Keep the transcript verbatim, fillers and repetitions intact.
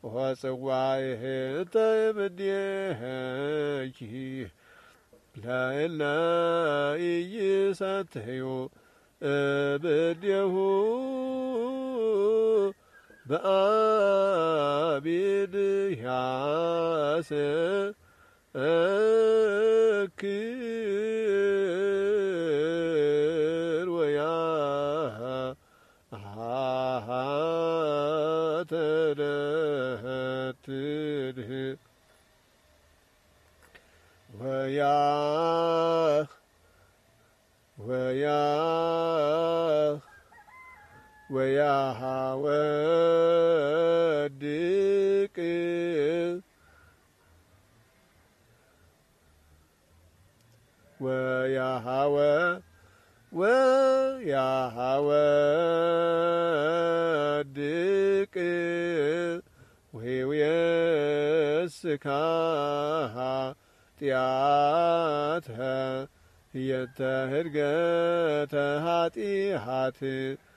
ወጽዋይህ ተይምኔኪ ለእለ ኢይሰትዩ እምኔሁ በአቢድያስ እክር ወያ ተለትድህ ወያ ወያ ወያሃወድቅ ወያሃወ ወያሃወድቅ ወይውየስካሃ ጢአተ የተህድገተ ኃጢአት